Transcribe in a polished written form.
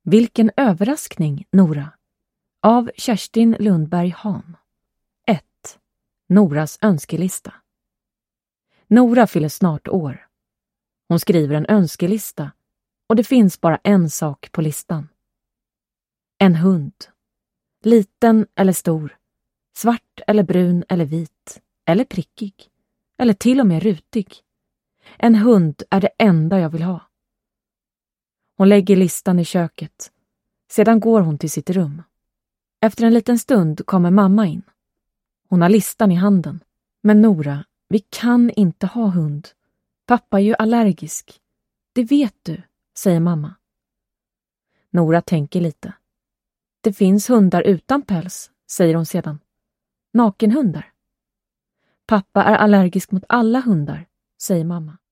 Vilken överraskning, Nora! Av Kerstin Lundberg Hahn. 1. Noras önskelista. Nora fyller snart år. Hon skriver en önskelista och det finns bara en sak på listan. En hund. Liten eller stor. Svart eller brun eller vit. Eller prickig. Eller till och med rutig. En hund är det enda jag vill ha. Hon lägger listan i köket. Sedan går hon till sitt rum. Efter en liten stund kommer mamma in. Hon har listan i handen. Men Nora, vi kan inte ha hund. Pappa är ju allergisk. Det vet du, säger mamma. Nora tänker lite. Det finns hundar utan päls, säger hon sedan. Nakenhundar. Pappa är allergisk mot alla hundar, säger mamma.